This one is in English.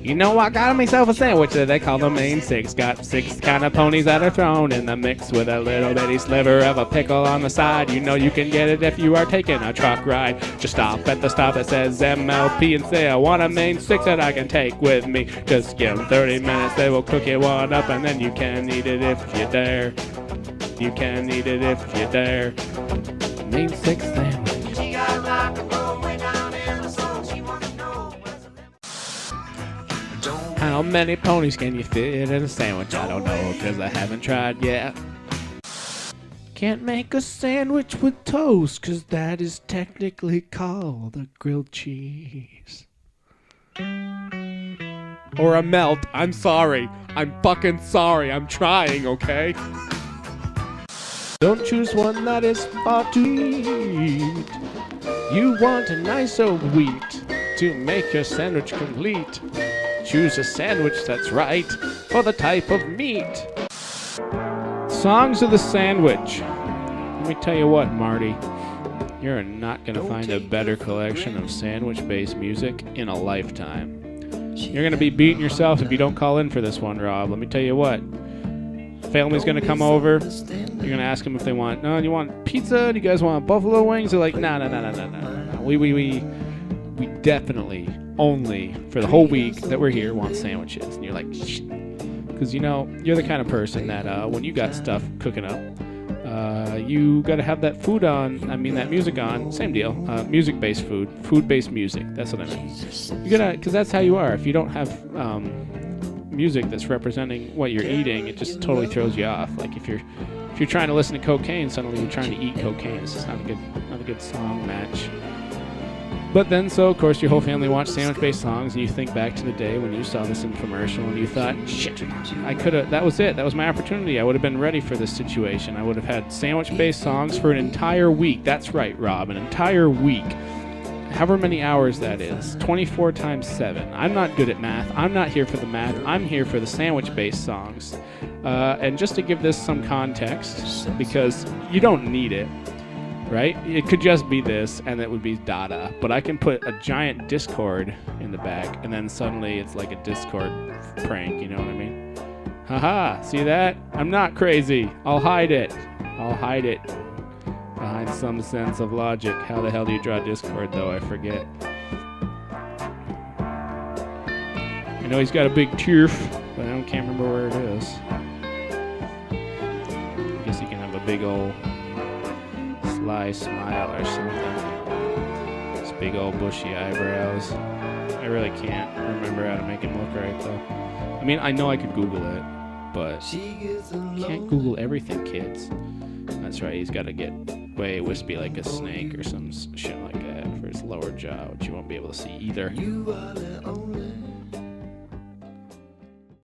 You know, I got myself a sandwich that they call the main six. Got 6 kind of ponies that are thrown in the mix with a little bitty sliver of a pickle on the side. You know you can get it if you are taking a truck ride. Just stop at the stop that says MLP and say, I want a main six that I can take with me. Just give them 30 minutes, they will cook you one up, and then you can eat it if you dare. You can eat it if you dare. Main six sandwich. How many ponies can you fit in a sandwich? I don't know, cause I haven't tried yet. Can't make a sandwich with toast, cause that is technically called a grilled cheese. Or a melt. I'm sorry. I'm fucking sorry. I'm trying, okay? Don't choose one that is far too sweet. You want a nice old wheat to make your sandwich complete. Choose a sandwich that's right for the type of meat. Songs of the sandwich. Let me tell you what, Marty. You're not going to find a better collection of sandwich-based music in a lifetime. You're going to be beating yourself if you don't call in for this one, Rob. Let me tell you what. Family's going to come over. You're going to ask them if they want, no, you want pizza? Do you guys want buffalo wings? They're like, no. We definitely only for the whole week that we're here want sandwiches. And you're like, because you know you're the kind of person that when you got stuff cooking up, you got to have that food on. I mean that music on. Same deal. Music-based food, food-based music. That's what I mean. You gotta, because that's how you are. If you don't have music that's representing what you're eating, it just totally throws you off. Like if you're trying to listen to cocaine, suddenly you're trying to eat cocaine. It's just not a good song match. But then, so of course, your whole family watched sandwich-based songs, and you think back to the day when you saw this infomercial, and you thought, shit, I could have. That was it. That was my opportunity. I would have been ready for this situation. I would have had sandwich-based songs for an entire week. That's right, Rob, an entire week. However many hours that is, 24 times 7. I'm not good at math. I'm not here for the math. I'm here for the sandwich-based songs. And just to give this some context, because you don't need it. Right? It could just be this, and it would be Dada. But I can put a giant Discord in the back, and then suddenly it's like a Discord prank, you know what I mean? Haha, see that? I'm not crazy. I'll hide it. I'll hide it behind some sense of logic. How the hell do you draw Discord, though? I forget. I know he's got a big turf, but I can't remember where it is. I guess he can have a big old sly smile or something. His big old bushy eyebrows. I really can't remember how to make him look right, though. I mean, I know I could Google it, but you can't Google everything, kids. That's right, he's got to get way wispy like a snake or some shit like that for his lower jaw, which you won't be able to see either.